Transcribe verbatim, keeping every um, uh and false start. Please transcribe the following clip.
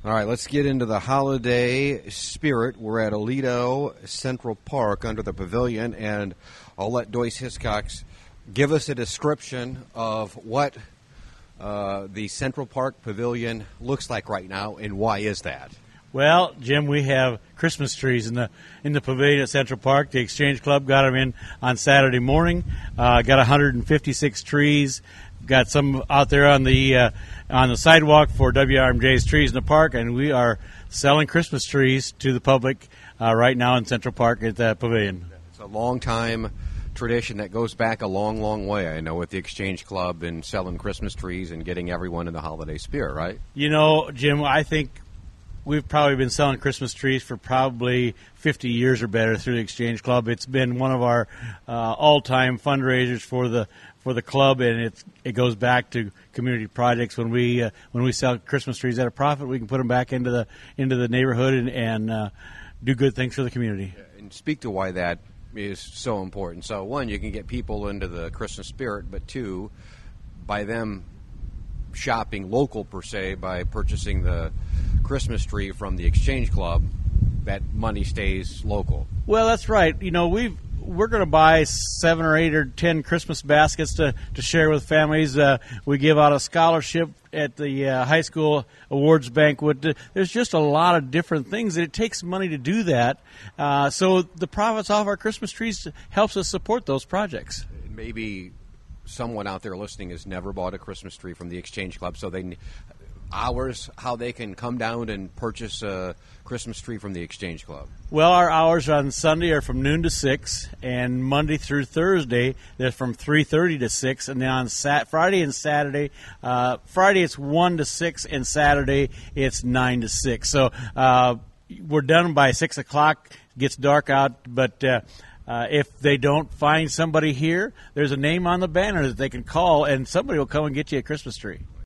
All right, let's get into the holiday spirit. We're at Aledo Central Park under the pavilion, and I'll let Joyce Hiscox give us a description of what uh, the Central Park Pavilion looks like right now, and why is that? Well, Jim, we have Christmas trees in the in the pavilion at Central Park. The Exchange Club got them in on Saturday morning. Uh, got one hundred fifty-six trees. Got some out there on the uh, on the sidewalk for W R M J's Trees in the Park, and we are selling Christmas trees to the public uh, right now in Central Park at the pavilion. It's a long time tradition that goes back a long, long way, I know, with the Exchange Club and selling Christmas trees and getting everyone in the holiday spirit, right? You know, Jim, I think we've probably been selling Christmas trees for probably fifty years or better through the Exchange Club. It's been one of our uh, all-time fundraisers for the for the club, and it's, it goes back to community projects. When we uh, when we sell Christmas trees at a profit, we can put them back into the into the neighborhood and, and uh, do good things for the community. And speak to why that is so important. So, one, you can get people into the Christmas spirit, but two, by them shopping local per se, by purchasing the Christmas tree from the Exchange Club, that money stays local. Well, that's right. You know, we've we're going to buy seven or eight or ten Christmas baskets to, to share with families. Uh, we give out a scholarship at the uh, high school awards banquet. There's just a lot of different things, and it takes money to do that. Uh, so the profits off our Christmas trees helps us support those projects. Maybe someone out there listening has never bought a Christmas tree from the Exchange Club, so they hours how they can come down and purchase a Christmas tree from the Exchange Club. Well, our hours on Sunday are from noon to six, and Monday through Thursday they're from three thirty to six, and then on Sat- Friday and Saturday, uh, Friday it's one to six, and Saturday it's nine to six. So uh, we're done by six o'clock. It gets dark out, but uh, Uh, if they don't find somebody here, there's a name on the banner that they can call, and somebody will come and get you a Christmas tree.